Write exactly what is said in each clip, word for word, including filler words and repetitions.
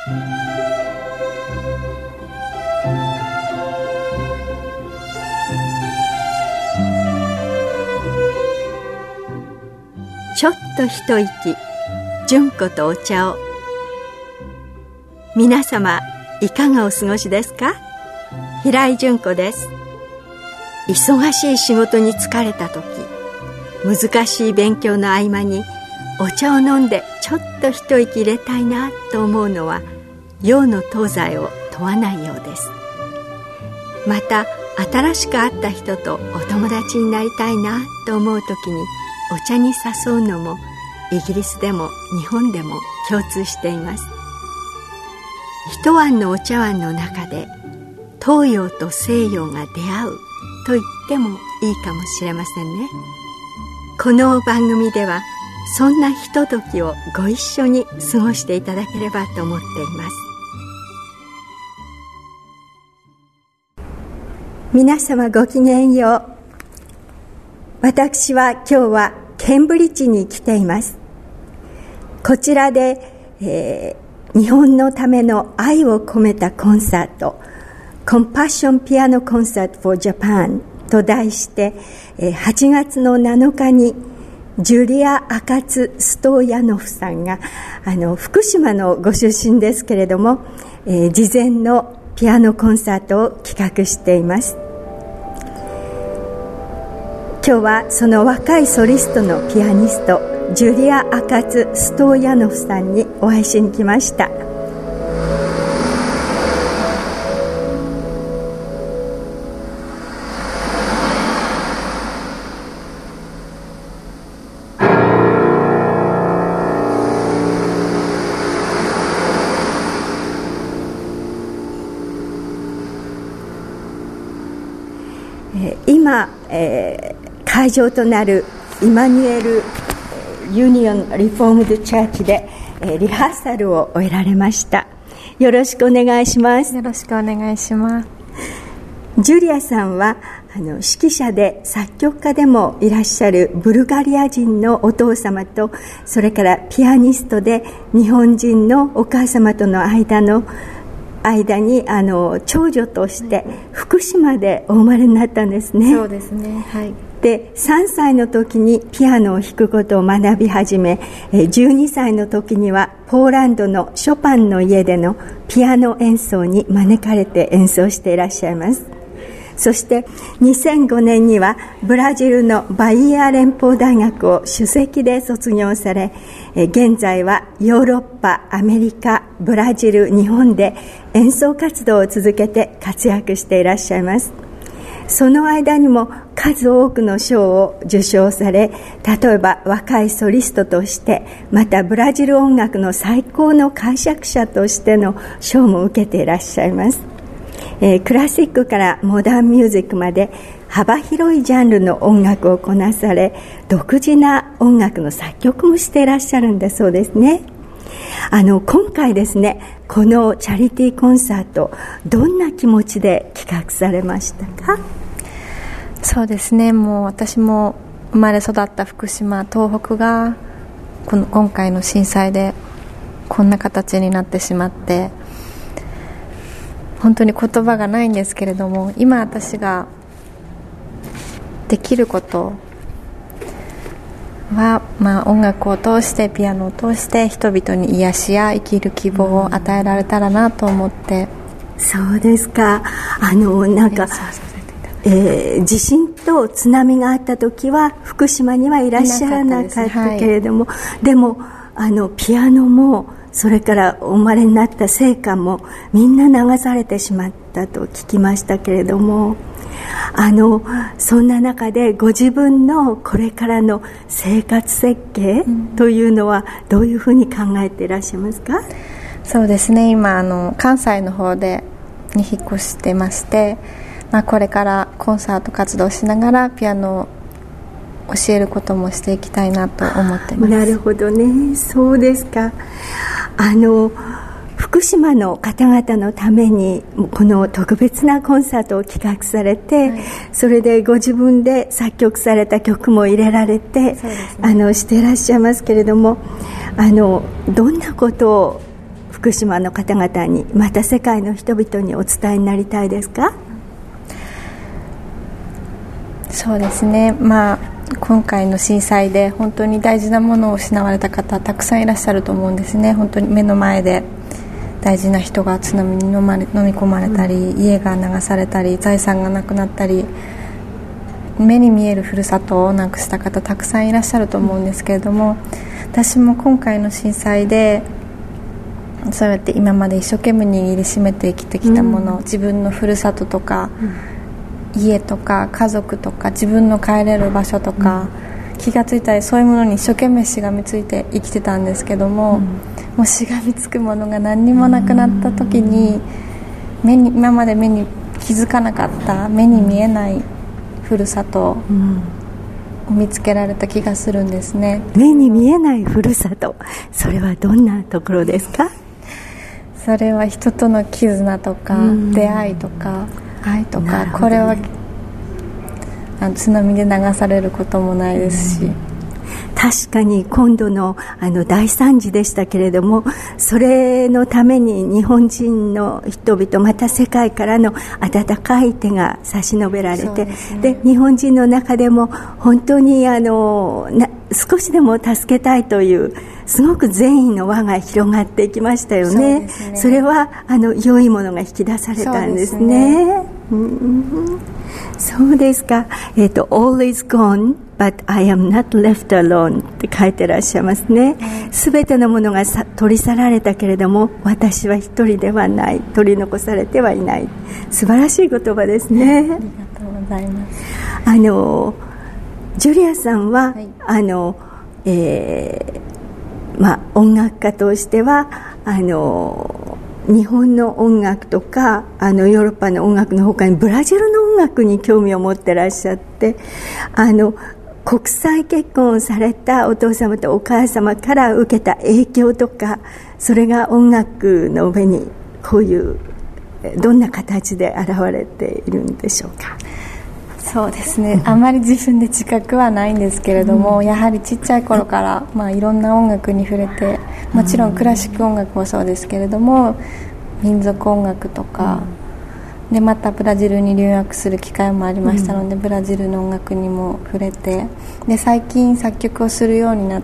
ちょっと一息、純子とお茶を。皆様いかがお過ごしですか？平井純子です。忙しい仕事に疲れた時、難しい勉強の合間にお茶を飲んでちょっと一息入れたいなと思うのは、洋の東西を問わないようです。また新しく会った人とお友達になりたいなと思う時にお茶に誘うのも、イギリスでも日本でも共通しています。一碗のお茶碗の中で東洋と西洋が出会うと言ってもいいかもしれませんね。この番組ではそんなひとときをご一緒に過ごしていただければと思っています。皆様ごきげんよう。私は今日はケンブリッジに来ています。こちらで、えー、日本のための愛を込めたコンサート、Compassion Piano Concert for Japan と題して、えー、はちがつのなのかにジュリア・アカツ・ストーヤノフさんが、あの福島のご出身ですけれども、えー、事前のピアノコンサートを企画しています。今日はその若いソリストのピアニストジュリア・アカツ・ストーヤノフさんにお会いしに来ました。今、えー会場となるイマニュエルユニオンリフォームドチャーチでリハーサルを終えられました。よろしくお願いします。 よろしくお願いします。 ジュリアさんはあの指揮者で作曲家でもいらっしゃるブルガリア人のお父様と、それからピアニストで日本人のお母様との間の間にあの長女として福島でお生まれになったんですね。 そうですね、はい。 でさんさいの時にピアノを弾くことを学び始め、じゅうにさいの時にはポーランドのショパンの家でのピアノ演奏に招かれて演奏していらっしゃいます。そしてにせんごねんにはブラジルのバイエア連邦大学を首席で卒業され、現在はヨーロッパ、アメリカ、ブラジル、日本で演奏活動を続けて活躍していらっしゃいます。その間にも数多くの賞を受賞され、例えば若いソリストとして、またブラジル音楽の最高の解釈者としての賞も受けていらっしゃいます。えー、クラシックからモダンミュージックまで幅広いジャンルの音楽をこなされ、独自な音楽の作曲もしていらっしゃるんだそうですね。あの今回ですね、このチャリティーコンサート、どんな気持ちで企画されましたか？ そうですね、もう私も生まれ育った福島、東北がこの今回の震災でこんな形になってしまって、本当に言葉がないんですけれども、今私ができることは、まあ、音楽を通して、ピアノを通して人々に癒しや生きる希望を与えられたらなと思って、 うん、そうですか。あのなんか、えー、地震と津波があった時は福島にはいらっしゃらなかったけれども、で, ね、はい、でもあのピアノもそれからお生まれになった聖歌もみんな流されてしまったと聞きましたけれども、あのそんな中でご自分のこれからの生活設計というのはどういうふうに考えていらっしゃいますか？ そうですね、今あの関西の方でに引っ越してまして、まあ、これからコンサート活動しながらピアノを教えることもしていきたいなと思っています。 なるほどね、そうですか。あの福島の方々のためにこの特別なコンサートを企画されて、はい、それでご自分で作曲された曲も入れられて、ね、あのしていらっしゃいますけれども、あのどんなことを福島の方々に、また世界の人々にお伝えになりたいですか？ そうですね、まあ、今回の震災で本当に大事なものを失われた方たくさんいらっしゃると思うんですね。本当に目の前で大事な人が津波に飲まれ飲み込まれたり、うん、家が流されたり、財産がなくなったり、目に見えるふるさとをなくした方たくさんいらっしゃると思うんですけれども、私も今回の震災でそうやって今まで一生懸命握りしめて生きてきたもの、うん、自分のふるさととか、うん、家とか家族とか自分の帰れる場所とか、うん、気がついたりそういうものに一生懸命しがみついて生きてたんですけども、うん、もうしがみつくものが何にもなくなった時に、目に今まで目に気づかなかった目に見えないふるさとを見つけられた気がするんですね。 目に見えないふるさと、それはどんなところですか？ それは人との絆とか、うん、出会いとか愛とか、ね、これはあの津波で流されることもないですし、うん、 確かに今度 の, あの大惨事でしたけれども、それのために日本人の人々、また世界からの温かい手が差し伸べられて、 で、ね、で日本人の中でも本当にあのな少しでも助けたいというすごく善意の輪が広がっていきましたよ ね, そ, ねそれはあの良いものが引き出されたんですね。そうですね、うん、そうですか。えっと All is gone but I am not left alone って書いてらっしゃいますね。すべてのものがさ取り去られたけれども、私は一人ではない、取り残されてはいない。素晴らしい言葉ですね。ありがとうございます。 あのジュリアさんは、はい、あの、えーまあ、音楽家としてはあの日本の音楽とかあのヨーロッパの音楽の他にブラジルの音楽に興味を持ってらっしゃって、あの国際結婚をされたお父様とお母様から受けた影響とか、それが音楽の上にこういうどんな形で現れているんでしょうか？ そうですね、あまり自分で自覚はないんですけれども、うん、やはりちっちゃい頃から、まあ、いろんな音楽に触れて、もちろんクラシック音楽もそうですけれども、民族音楽とか、うん、でまたブラジルに留学する機会もありましたので、うん、ブラジルの音楽にも触れて、で最近作曲をするようになって、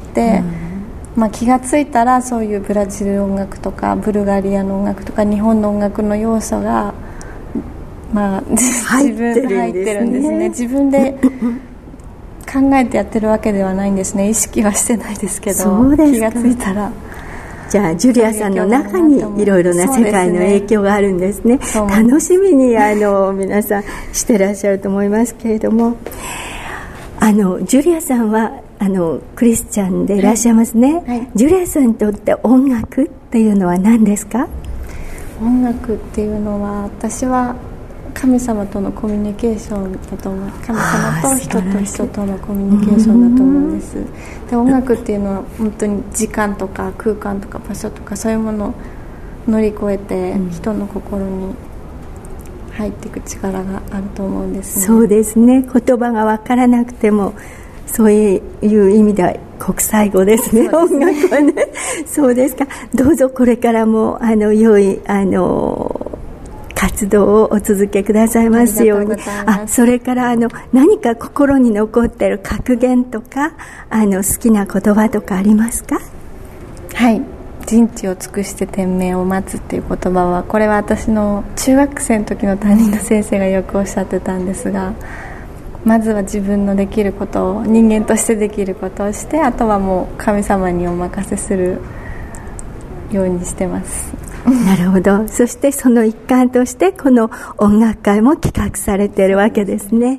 うんまあ、気がついたらそういうブラジル音楽とかブルガリアの音楽とか日本の音楽の要素がまあ、自分で入ってるんですね。自分で考えてやってるわけではないんですね。意識はしてないですけど、そうですか。気がついたら。 じゃあジュリアさんの中にいろいろな世界の影響があるんですね。すね楽しみにあの皆さんしてらっしゃると思いますけれども、あのジュリアさんはあのクリスチャンでいらっしゃいますね、はいはい、ジュリアさんにとって音楽っていうのは何ですか？ 音楽っていうのは、私は神様とのコミュニケーションだと思う。神様と人と人とのコミュニケーションだと思うんです。で音楽っていうのは本当に時間とか空間とか場所とかそういうものを乗り越えて人の心に入っていく力があると思うんですね。 そうですね、言葉が分からなくてもそういう意味では国際語ですね、音楽はね。そうですか。どうぞこれからもあの良いあの活動をお続けくださいますように。あ、それからあの何か心に残っている格言とかあの好きな言葉とかありますか？ はい、人知を尽くして天命を待つっていう言葉は、これは私の中学生の時の担任の先生がよくおっしゃってたんですが、まずは自分のできることを、人間としてできることをして、あとはもう神様にお任せするようにしてます。 なるほど。そしてその一環としてこの音楽会も企画されているわけですね。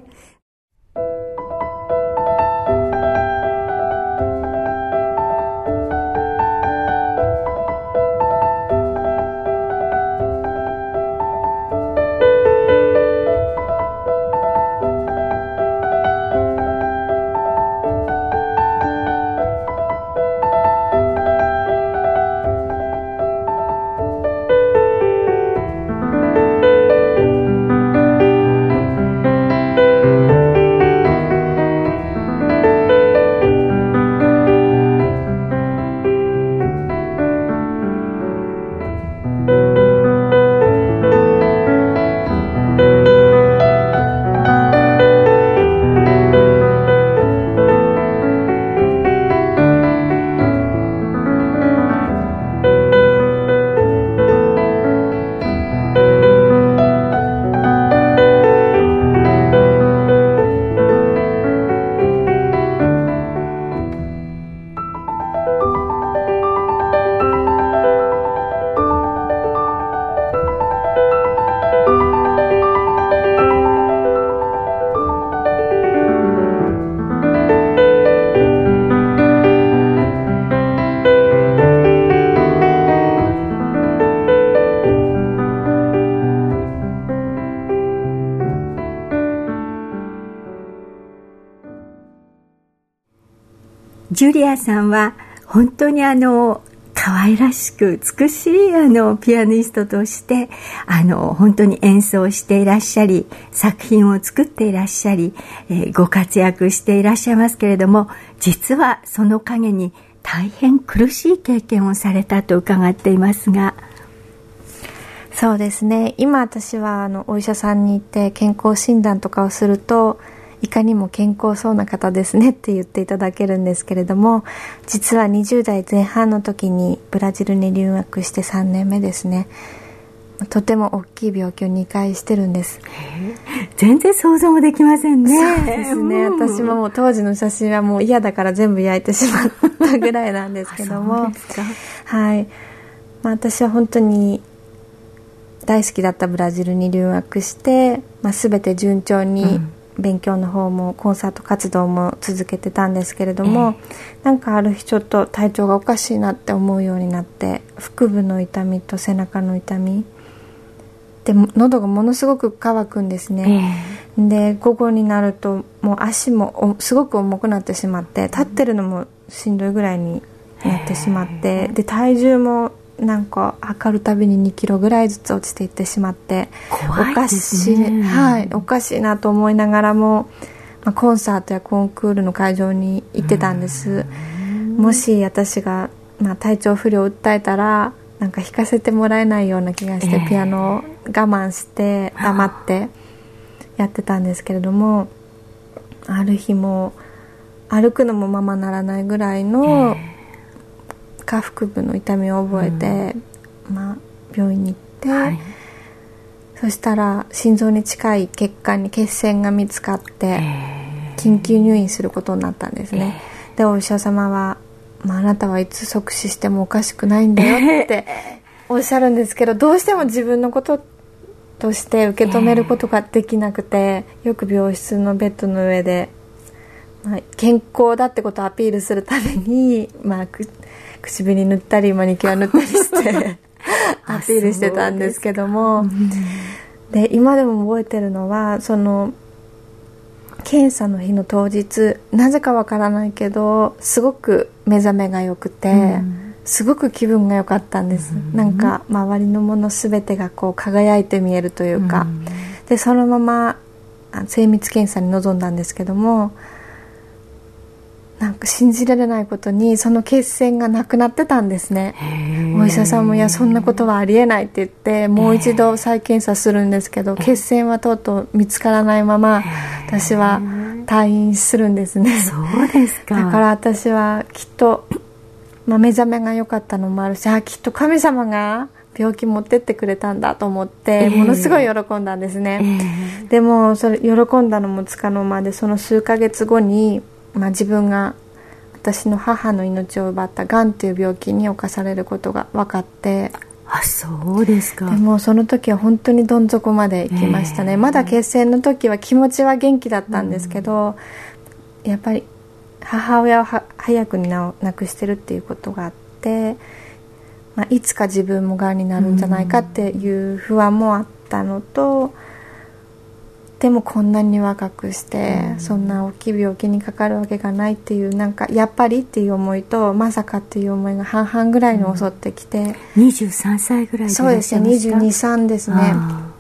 ジュリアさんは本当にあの可愛らしく美しいあのピアニストとしてあの本当に演奏していらっしゃり、作品を作っていらっしゃり、えー、ご活躍していらっしゃいますけれども、実はその陰に大変苦しい経験をされたと伺っていますが。 そうですね、今私はあのお医者さんに行って健康診断とかをすると、いかにも健康そうな方ですねって言っていただけるんですけれども、実はにじゅう代前半の時にブラジルに留学してさんねんめですね。とても大きい病気をにかいしてるんです。 全然想像もできませんね。 そうですね、うん、私ももう当時の写真はもう嫌だから全部焼いてしまったぐらいなんですけどもそうですか。はい、まあ、私は本当に大好きだったブラジルに留学して、まあ、全て順調に、うん勉強の方もコンサート活動も続けてたんですけれども、えー、なんかある日ちょっと体調がおかしいなって思うようになって、腹部の痛みと背中の痛みで喉がものすごく渇くんですね、えー、で午後になるともう足もすごく重くなってしまって、立ってるのもしんどいぐらいになってしまって、えー、で体重もなんか測るたびににキロぐらいずつ落ちていってしまって、 怖いですね。 おかしい、はい、おかしいなと思いながらも、まあ、コンサートやコンクールの会場に行ってたんです。もし私が、まあ、体調不良を訴えたらなんか弾かせてもらえないような気がして、えー、ピアノを我慢して黙ってやってたんですけれども、ある日も歩くのもままならないぐらいの、えー下腹部の痛みを覚えて、うんまあ、病院に行って、はい、そしたら心臓に近い血管に血栓が見つかって緊急入院することになったんですね。でお医者様は、まあ、あなたはいつ即死してもおかしくないんだよっておっしゃるんですけど、どうしても自分のこととして受け止めることができなくて、よく病室のベッドの上で、まあ、健康だってことをアピールするために、まあ口紅塗ったりマニキュア塗ったりしてアピールしてたんですけども、で今でも覚えてるのは、その検査の日の当日、なぜかわからないけどすごく目覚めが良くて、うん、すごく気分が良かったんです、うん、なんか周りのもの全てがこう輝いて見えるというか、うん、でそのまま精密検査に臨んだんですけども、なんか信じられないことにその血栓がなくなってたんですね。お医者さんもいやそんなことはありえないって言ってもう一度再検査するんですけど、血栓はとうとう見つからないまま私は退院するんですね。 そうですか。 だから私はきっと、まあ、目覚めが良かったのもあるし、あきっと神様が病気持ってってくれたんだと思ってものすごい喜んだんですね、えー、でもそれ喜んだのもつかの間で、その数ヶ月後にまあ、自分が私の母の命を奪ったがんという病気に侵されることが分かって、 あそうですか。 でもその時は本当にどん底まで行きましたね、えー、まだ血栓の時は気持ちは元気だったんですけど、うん、やっぱり母親をは早くに亡くしてるっていうことがあって、まあ、いつか自分もがんになるんじゃないかっていう不安もあったのと、でもこんなに若くしてそんな大きい病気にかかるわけがないっていう、なんかやっぱりっていう思いとまさかっていう思いが半々ぐらいに襲ってきて、 うん、にじゅうさんさいぐらいでいらっしゃいますか？ そうですね、にじゅうに、さんですね。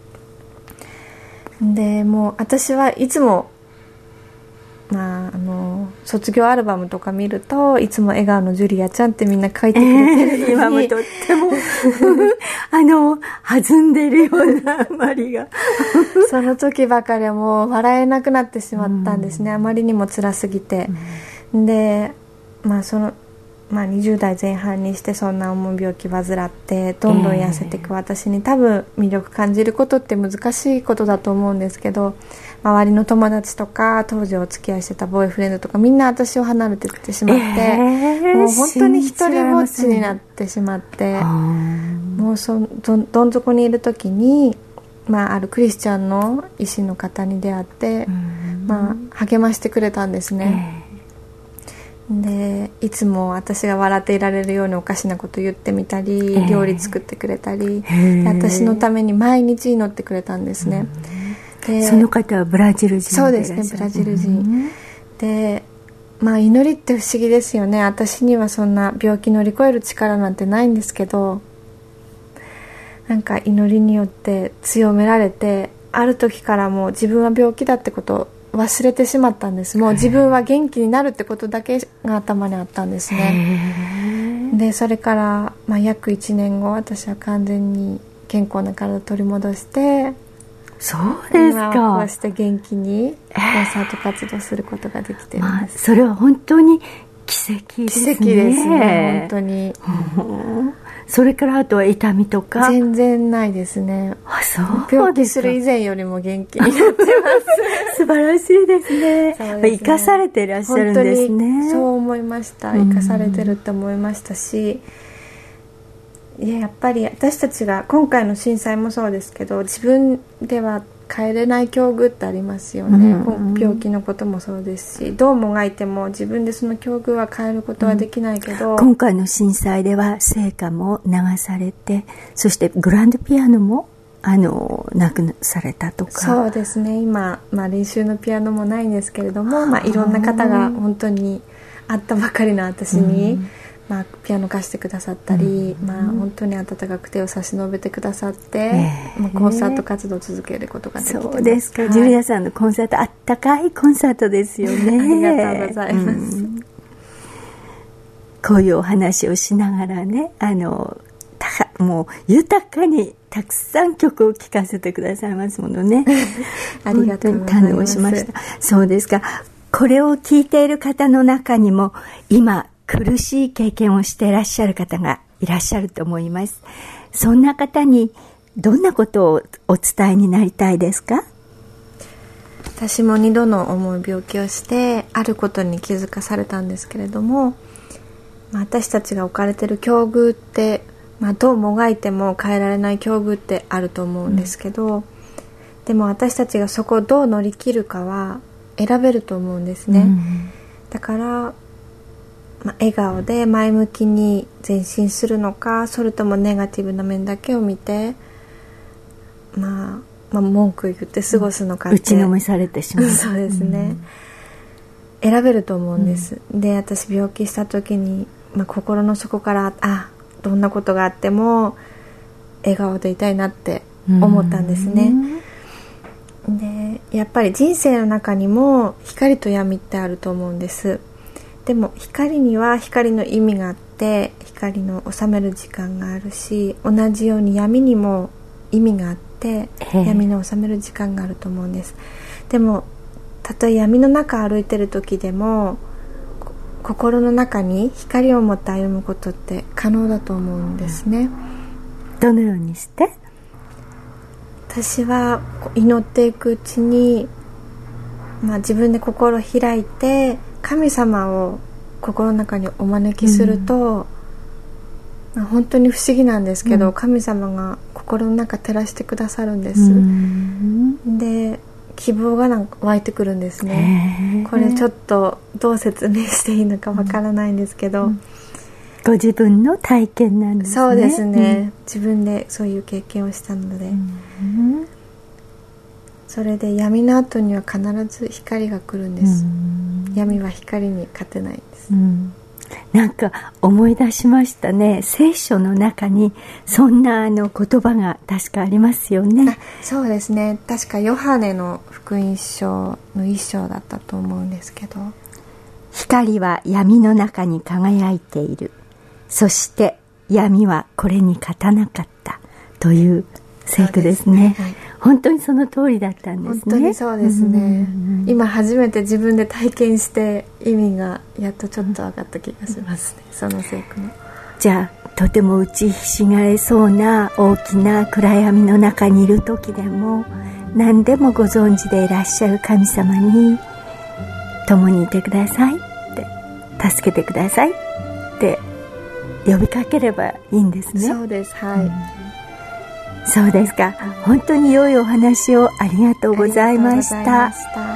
でもう私はいつも、まあ、あの卒業アルバムとか見るといつも笑顔のジュリアちゃんってみんな書いてくれてるのに、 えー、今もとってもあの弾んでるようなあまりがその時ばかりはもう笑えなくなってしまったんですね、うん、あまりにも辛すぎて、うん、で、まあそのまあ、にじゅう代前半にしてそんな重い病気患ってどんどん痩せていく私に多分魅力感じることって難しいことだと思うんですけど、周りの友達とか当時お付き合いしてたボーイフレンドとかみんな私を離れていってしまって、えー、もう本当に一人ぼっちになってしまって、もうそどどん底にいる時に、まあ、あるクリスチャンの医師の方に出会って、まあ、励ましてくれたんですね、えーでいつも私が笑っていられるようにおかしなこと言ってみたり、えー、料理作ってくれたり、で私のために毎日祈ってくれたんですね、うん、でその方はブラジル人でいらっしゃる？ そうですね、ブラジル人、うん、で、 まあ祈りって不思議ですよね。私にはそんな病気乗り越える力なんてないんですけど、なんか祈りによって強められて、ある時からもう自分は病気だってことを忘れてしまったんです。もう自分は元気になるってことだけが頭にあったんですね。でそれから、まあ、約いちねんご、私は完全に健康な体を取り戻して、 そうですか。 今こうして元気にコンサート活動することができているんです、まあ、 それは本当に奇跡ですね。 奇跡ですね、本当に。 それからあとは痛みとか全然ないですね。 あ、そうですか。 病気する以前よりも元気になってます素晴らしいですね。そうですね、生かされていらっしゃるんですね。 本当にそう思いました。生かされてるって思いましたし、いや、やっぱり私たちが今回の震災もそうですけど、自分では変えれない境遇ってありますよね、うん、病気のこともそうですし、どうもがいても自分でその境遇は変えることはできないけど、うん、 今回の震災では聖歌も流されて、そしてグランドピアノもあのなくされたとか。 そうですね、今、まあ、練習のピアノもないんですけれども、まあ、いろんな方が本当に会ったばかりの私に、うんまあ、ピアノ貸してくださったり、うんまあ、本当に温かく手を差し伸べてくださって、えーまあ、コンサート活動を続けることができてます。 そうですか、はい、ジュリアさんのコンサート、あったかいコンサートですよね。 ありがとうございます、うん、 こういうお話をしながらね、あのたもう豊かにたくさん曲を聴かせてくださいますものね。 ありがとうございます。 感動しました。そうですか。これを聞いている方の中にも今苦しい経験をしていらっしゃる方がいらっしゃると思います。そんな方にどんなことをお伝えになりたいですか？ 私もにどの重い病気をしてあることに気づかされたんですけれども、まあ、私たちが置かれている境遇って、まあ、どうもがいても変えられない境遇ってあると思うんですけど、うん、でも私たちがそこをどう乗り切るかは選べると思うんですね、うん、だからまあ、笑顔で前向きに前進するのか、それともネガティブな面だけを見て、まあ、まあ文句言って過ごすのかって、 打ちのめされてしまうそうですね、うん、選べると思うんです、うん、で私病気した時に、まあ、心の底からあどんなことがあっても笑顔でいたいなって思ったんですね、うん、でやっぱり人生の中にも光と闇ってあると思うんです。でも光には光の意味があって、光の収める時間があるし、同じように闇にも意味があって闇の収める時間があると思うんです。でもたとえ闇の中歩いてる時でも心の中に光を持って歩むことって可能だと思うんですね、 うん、どのようにして？ 私は祈っていくうちに、まあ、自分で心を開いて神様を心の中にお招きすると、うんまあ、本当に不思議なんですけど、うん、神様が心の中照らしてくださるんです、うん、で希望がなんか湧いてくるんですね。これちょっとどう説明していいのかわからないんですけど、うん、 ご自分の体験なんですね。 そうですね、うん、自分でそういう経験をしたので、うんそれで闇の後には必ず光が来るんです、うん、闇は光に勝てないんです、うん、 なんか思い出しましたね。聖書の中にそんなあの言葉が確かありますよね。 あそうですね、確かヨハネの福音書の一章だったと思うんですけど、 光は闇の中に輝いている、そして闇はこれに勝たなかったという聖句ですね。はい、本当にその通りだったんですね。 本当にそうですね、うん、今初めて自分で体験して意味がやっとちょっと分かった気がしますね、うん、その聖句の。 じゃあとても打ちひしがれそうな大きな暗闇の中にいる時でも何でもご存知でいらっしゃる神様に共にいてくださいって、助けてくださいって呼びかければいいんですね。 そうです、はい、うんそうですか。本当に良いお話をありがとうございました。